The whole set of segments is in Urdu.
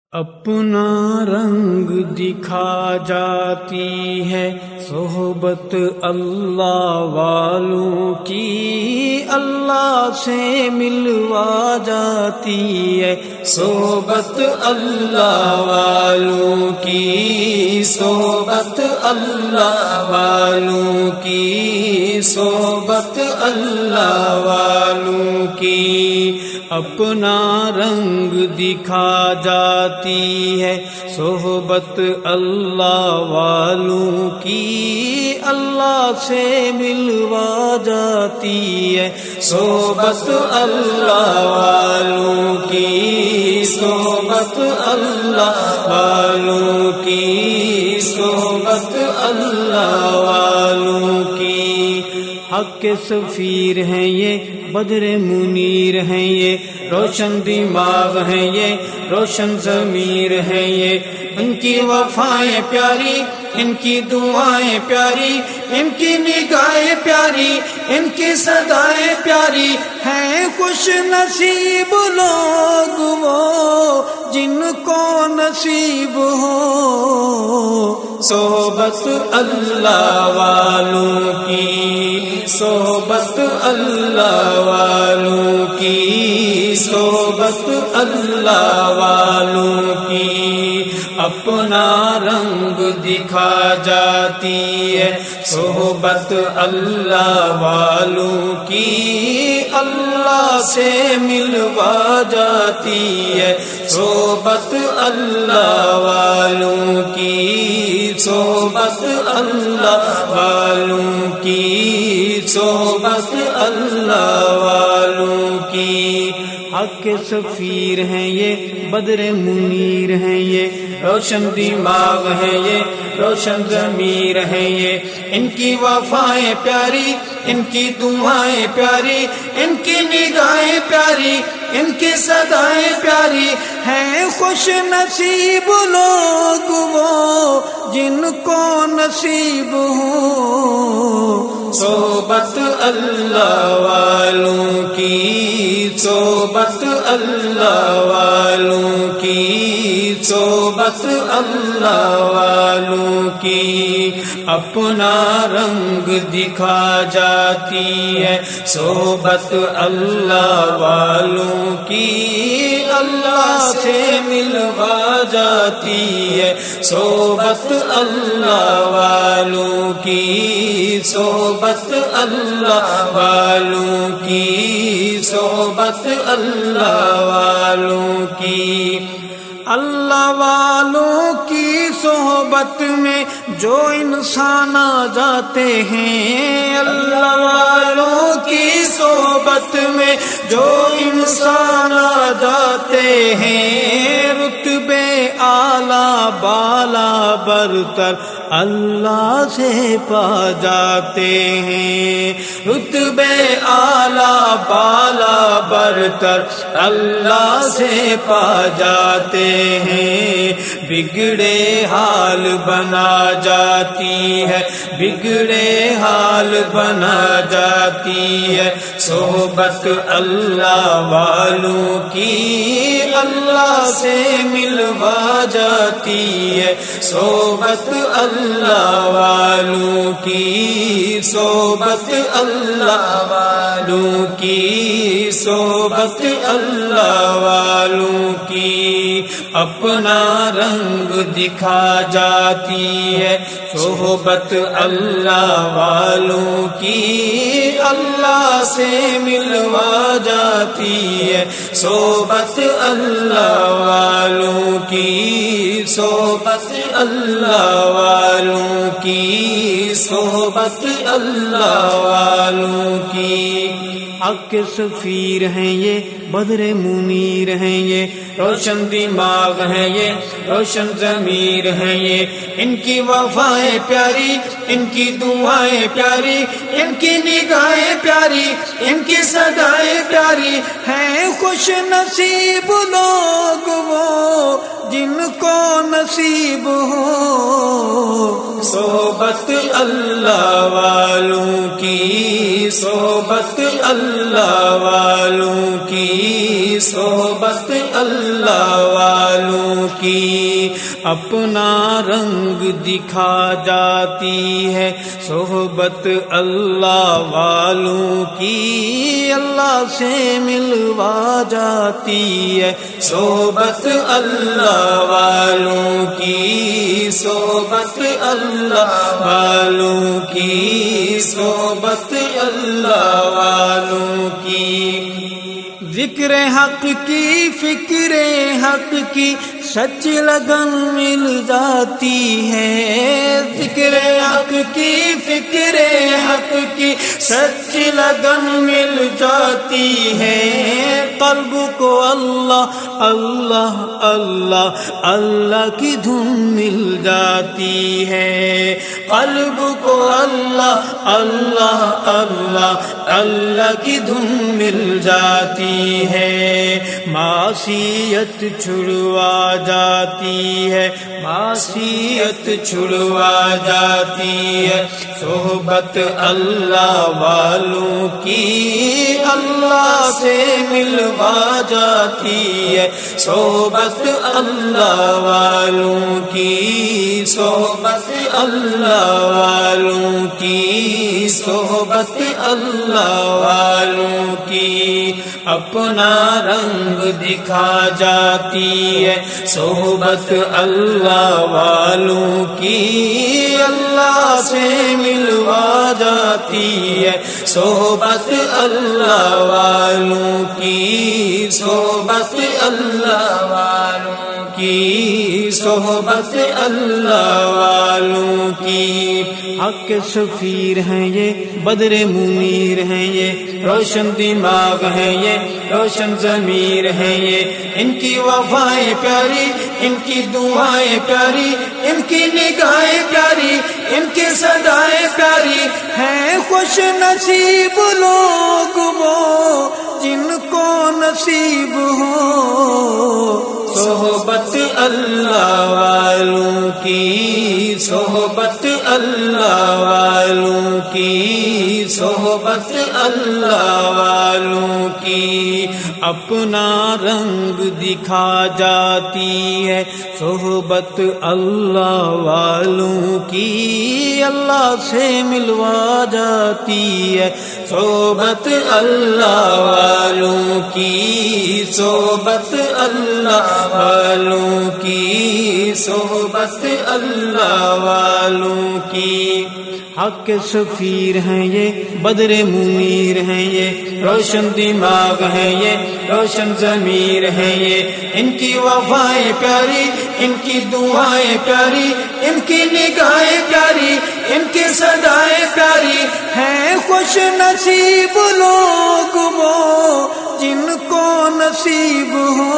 اپنا رنگ دکھا جاتی ہے صحبت اللہ والوں کی، اللہ سے ملوا جاتی ہے صحبت اللہ والوں کی، صحبت اللہ والوں کی، صحبت اللہ والوں کی۔ اپنا رنگ دکھا جاتی ہے صحبت اللہ والوں کی، اللہ سے ملوا جاتی ہے صحبت اللہ والوں کی، صحبت اللہ والوں کی، صحبت اللہ والوں کی۔ حق کے سفیر ہیں یہ، بدر منیر ہیں یہ، روشن دماغ ہیں یہ، روشن ضمیر ہیں یہ، ان کی وفائیں پیاری، ان کی دعائیں پیاری، ان کی نگاہیں پیاری، ان کی صدائیں پیاری ہیں۔ خوش نصیب لوگ وہ جن کو نصیب ہو صحبت اللہ والوں کی، صحبت اللہ والوں کی، صحبت اللہ والوں کی۔ اپنا رنگ دکھا جاتی ہے صحبت اللہ والوں کی، اللہ سے ملوا جاتی ہے صحبت اللہ والوں کی، صحبت اللہ والوں کی، صحبت اللہ والوں کی۔ حق کے سفیر ہیں یہ، بدر منیر ہیں یہ، روشن دماغ ہیں یہ، روشن ضمیر ہیں یہ، ان کی وفائیں پیاری، ان کی دعائیں پیاری، ان کی نگاہیں پیاری، ان کی صدائیں پیاری ہیں۔ خوش نصیب لوگ وہ جن کو نصیب ہو صحبت اللہ والوں کی، صحبت اللہ والوں کی، صحبت اللہ والوں کی۔ اپنا رنگ دکھا جاتی ہے صحبت اللہ والوں کی، اللہ سے ملوا جاتی ہے صحبت اللہ والوں کی، صحبت اللہ والوں کی، صحبت اللہ والوں کی۔ اللہ والوں کی صحبت میں جو انسان آ جاتے ہیں، اللہ والوں کی صحبت میں جو انسان آ جاتے ہیں، رتبے اعلیٰ بالا برتر اللہ سے پا جاتے ہیں، رتبے اعلیٰ بالا برتر اللہ سے پا جاتے ہیں۔ بگڑے حال بنا جاتی ہے، بگڑے حال بنا جاتی ہے صحبت اللہ والوں کی، اللہ سے ملوا جاتی ہے صحبت اللہ والوں کی، صحبت اللہ والوں کی، صحبت اللہ والوں کی۔ اپنا رنگ دکھا جاتی ہے صحبت اللہ والوں کی، اللہ سے ملوا جاتی ہے صحبت اللہ والوں کی، صحبت اللہ والوں کی، صحبت اللہ والوں کی۔ حق کے سفیر ہیں یہ، بدر منیر ہیں یہ، روشن دماغ ہیں یہ، روشن ضمیر ہیں یہ، ان کی وفائیں پیاری، ان کی دعائیں پیاری، ان کی نگاہیں پیاری، ان کی صدائیں پیاری ہیں۔ خوش نصیب لوگ وہ جن کو نصیب ہو صحبت اللہ والوں کی، صحبت اللہ والوں کی، صحبت اللہ والوں کی اپنا رنگ دکھا جاتی ہے صحبت اللہ والوں کی، اللہ سے ملوا جاتی ہے صحبت اللہ والوں کی، صحبت اللہ والوں کی، صحبت اللہ والوں کی ذکر حق کی، فکر حق کی سچ لگن مل جاتی ہے، ذکر حق کی، فکر حق کی سچ لگن مل جاتی ہے، قلب کو اللہ اللہ اللہ اللہ کی دھن مل جاتی ہے، قلب کو اللہ اللہ اللہ اللہ کی دھن مل جاتی ہے، معصیت چھڑوا جاتی ہے، معصیت چھڑوا جاتی ہے صحبت اللہ والوں کی، اللہ سے ملوا جاتی ہے صحبت اللہ والوں کی، صحبت اللہ والوں کی، صحبت اللہ والوں کی اپنا رنگ دکھا جاتی ہے صحبت اللہ والوں کی، اللہ سے ملوا جاتی ہے صحبت اللہ والوں کی، صحبت اللہ والوں کی، صحبت اللہ والوں کی حق کے سفیر ہیں یہ، بدر منیر ہیں یہ، روشن دماغ ہیں یہ، روشن ضمیر ہیں یہ، ان کی وفائیں پیاری، ان کی دعائیں پیاری، ان کی نگاہیں پیاری، ان کی صدائیں پیاری ہیں، خوش نصیب لوگ وہ جن کو نصیب ہو صحبت اللہ والوں کی، صحبت اللہ والوں کی، صحبت اللہ والوں کی اپنا رنگ دکھا جاتی ہے صحبت اللہ والوں کی، اللہ سے ملوا جاتی ہے صحبت اللہ والوں کی، صحبت اللہ والوں کی، صحبت اللہ والوں کی حق کے سفیر ہیں یہ، بدر منیر ہیں یہ، روشن دماغ ہیں یہ، روشن ضمیر ہیں یہ، ان کی وفائیں پیاری، ان کی دعائیں پیاری، ان کی نگاہیں پیاری، ان کی صدائیں پیاری ہیں، خوش نصیب لوگ وہ جن کو نصیب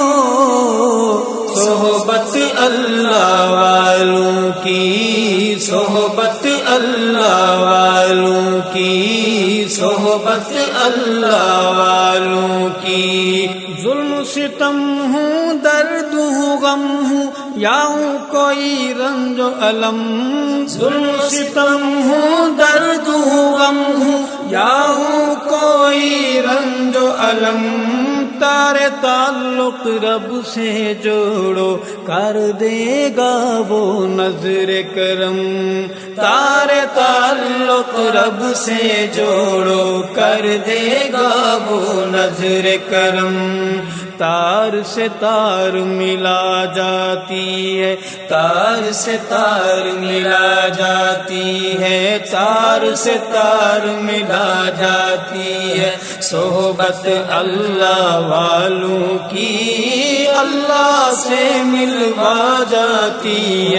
ہو صحبت اللہ والوں کی، صحبت اللہ والوں کی، صحبت اللہ والوں کی ظلم ستم ہوں، درد ہوں، غم ہوں، یا ہوں کوئی رنج و علم، ظلم ستم ہوں، درد ہوں، غم ہوں، یا ہوں کوئی رنج و علم، تارے تعلق رب سے جوڑو کر دے گا وہ نظر کرم، تارے تعلق رب سے جوڑو کر دے گا وہ نظر کرم، تار سے تار ملا جاتی ہے، تار سے تار ملا جاتی ہے، تار سے تار ملا جاتی ہے صحبت اللہ والوں کی، اللہ سے ملوا جاتی ہے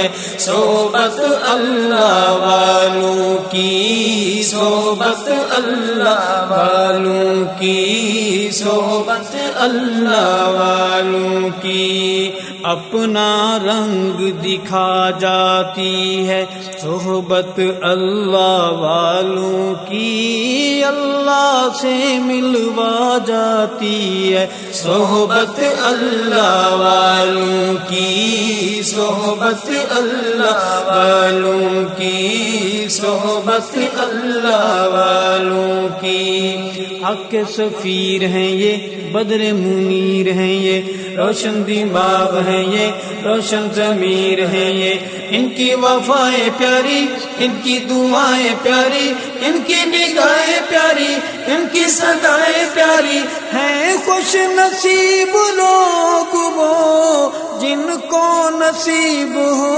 صحبت اللہ والوں کی، صحبت اللہ والوں کی، صحبت اللہ والوں کی، اپنا رنگ دکھا جاتی ہے صحبت اللہ والوں کی، اللہ سے ملوا جاتی ہے صحبت اللہ والوں کی، صحبت اللہ والوں کی، صحبت اللہ والوں کی، حق کے سفیر ہیں یہ، بدر منیر ہیں یہ، روشن دماغ ہیں یہ، روشن ضمیر ہیں یہ، ان کی وفائیں پیاری، ان کی دعائیں پیاری، ان کی نگاہیں پیاری، ان کی صدائیں پیاری ہیں، خوش نصیب لوگ وہ جن کو نصیب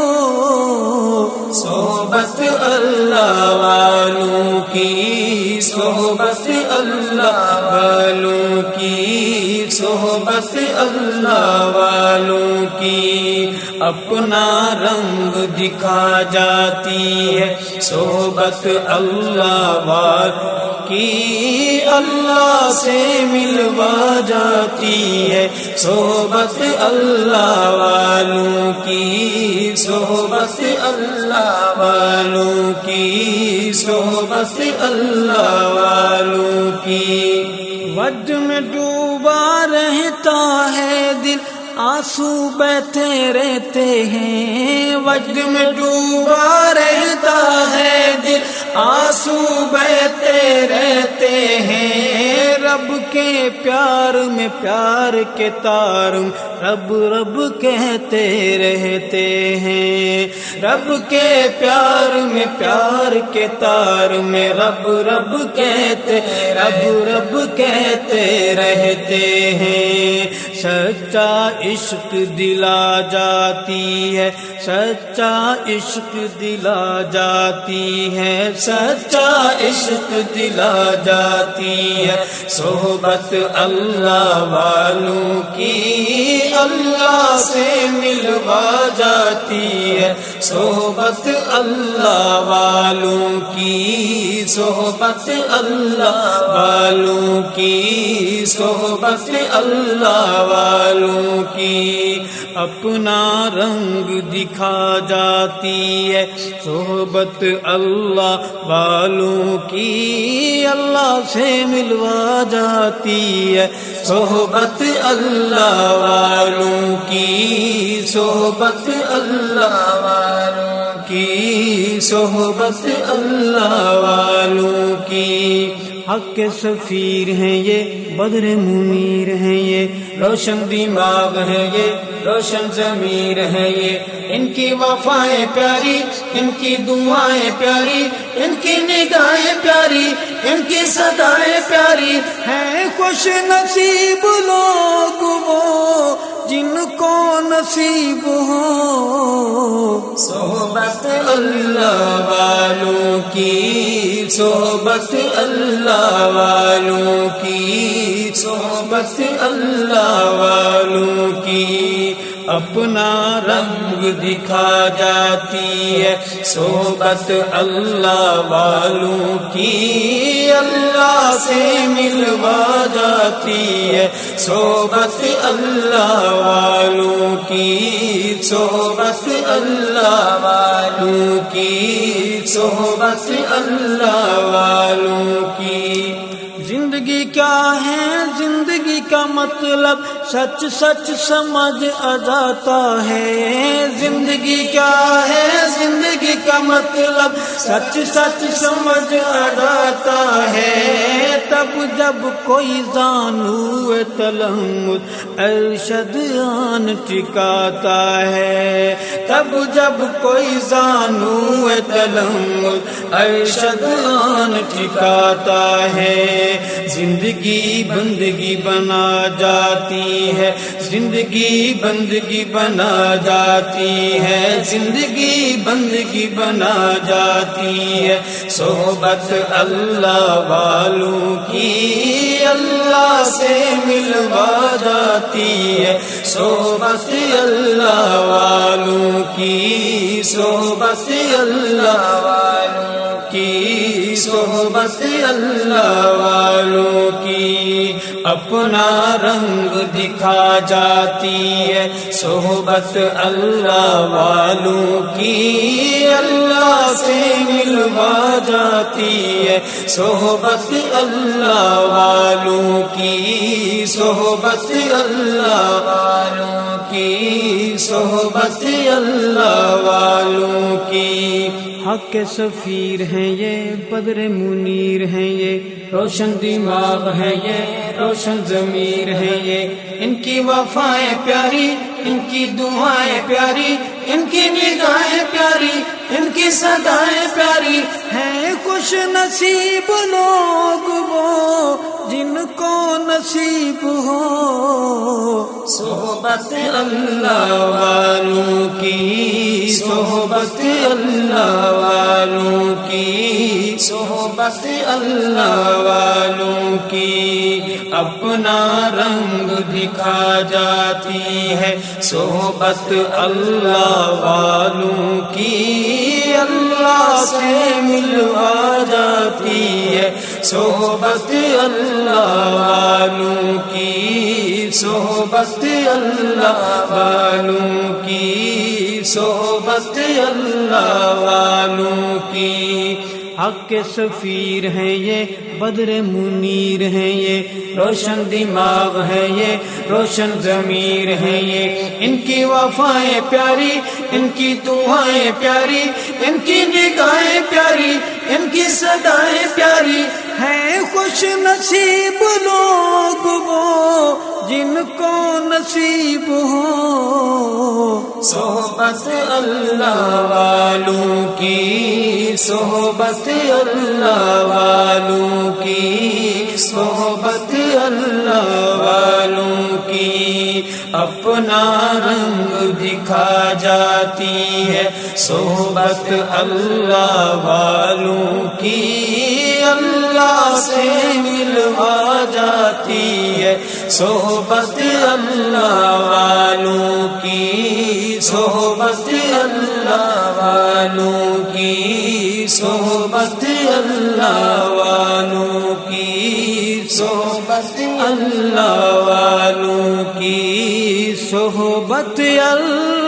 ہو صحبت اللہ والوں کی، صحبت اللہ والوں کی، صحبت اللہ والوں کی، اپنا رنگ دکھا جاتی ہے صحبت اللہ والوں کی، اللہ سے ملوا جاتی ہے صحبت اللہ والوں کی، صحبت اللہ والوں کی، صحبت اللہ والوں کی، وجد میں ڈوبا رہتا ہے دل، آنسو بہتے رہتے ہیں، وجد میں ڈوبا رہتا ہے دل، آنسو بہتے رہتے ہیں، رب کے پیار میں پیار کے تار رب رب کہتے رہتے ہیں، رب کے پیار میں پیار کے تار میں رب رب کہتے، رب رب کہتے رہتے ہیں، سچا عشق دلا جاتی ہے، سچا عشق دلا جاتی ہے، سچا عشق دلا جاتی ہے صحبت اللہ والوں کی، اللہ سے ملوا جاتی ہے صحبت اللہ والوں کی، صحبت اللہ والوں کی، صحبت اللہ والوں کی، اپنا رنگ دکھا جاتی ہے صحبت اللہ والوں کی، اللہ سے ملوا جاتی ہے صحبت اللہ والوں کی، صحبت اللہ والوں کی، صحبت اللہ والوں کی، حق کے سفیر ہیں یہ، بدر منیر ہیں یہ، روشن دماغ ہیں یہ، روشن ضمیر ہیں یہ، ان کی وفائیں پیاری، ان کی دعائیں پیاری، ان کی نگاہیں پیاری، ان کی صدائیں پیاری ہیں، خوش نصیب لوگ وہ جن کو نصیب ہو صحبت اللہ والوں کی، صحبت اللہ والوں کی، صحبت اللہ والوں کی، اپنا رنگ دکھا جاتی ہے صحبت اللہ والوں کی، اللہ سے ملوا جاتی ہے صحبت اللہ والوں کی، صحبت اللہ والوں کی، صحبت اللہ والوں کی، زندگی کیا ہے زندگی کا مطلب سچ سچ سمجھ آ جاتا ہے، زندگی کیا ہے زندگی کا مطلب سچ سچ سمجھ آ جاتا ہے، تب جب کوئی زانو تلمذ ارشد آن ٹکاتا ہے، تب جب کوئی زانو تلمذ ارشد آن ٹکاتا ہے، زندگی بندگی بنا جاتی ہے، زندگی بندگی بنا جاتی ہے، زندگی بندگی بنا جاتی ہے۔ صحبت اللہ والوں کی اللہ سے ملوا جاتی ہے، صحبت اللہ والوں کی، صحبت اللہ والوں کی، صحبت اللہ والوں کی اپنا رنگ دکھا جاتی ہے، صحبت اللہ والوں کی اللہ سے ملوا جاتی ہے، صحبت اللہ والوں کی، صحبت اللہ والوں کی، صحبت اللہ والوں کی۔ حق کے سفیر ہیں یہ، بدر منیر ہیں یہ، روشن دماغ ہے یہ، روشن ضمیر ہے یہ، ان کی وفائیں پیاری، ان کی دعائیں پیاری، ان کی نگاہیں پیاری، ان کی صدائیں پیاری ہیں۔ خوش نصیب لوگ وہ جن کو نصیب ہو صحبت اللہ والوں کی، صحبت اللہ والوں کی، صحبت اللہ والوں کی اپنا رنگ دکھا جاتی ہے، صحبت اللہ والوں کی اللہ سے ملوا جاتی ہے، صحبت اللہ والوں کی، صحبت اللہ والوں کی، صحبت اللہ والوں کی۔ حق کے سفیر ہیں یہ، بدر منیر ہیں یہ، روشن دماغ ہے یہ، روشن ضمیر ہے یہ، ان کی وفائیں پیاری، ان کی دعائیں پیاری، ان کی نگاہیں پیاری، ان کی صدائیں پیاری ہیں۔ خوش نصیب لوگ وہ جن کو نصیب ہو صحبت اللہ والوں کی، صحبت اللہ والوں کی، صحبت اللہ والوں کی اپنا رنگ دکھا جاتی ہے، صحبت اللہ والوں کی اللہ سے ملوا جاتی ہے، صحبت اللہ والوں کی، صحبت اللہ والوں کی، صحبت اللہ والوں کی، صحبت اللہ والوں کی، صحبت اللہ